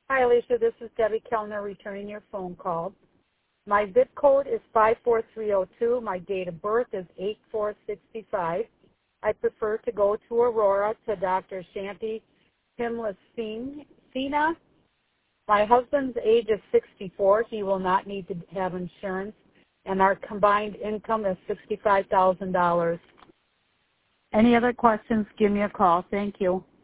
Hi, Alicia. This is Debbie Kellner returning your phone call. My zip code is 54302. My date of birth is 8465. I prefer to go to Aurora to Dr. Shanti Pimlasina. My husband's age is 64. He will not need to have insurance, and our combined income is $65,000. Any other questions, give me a call. Thank you.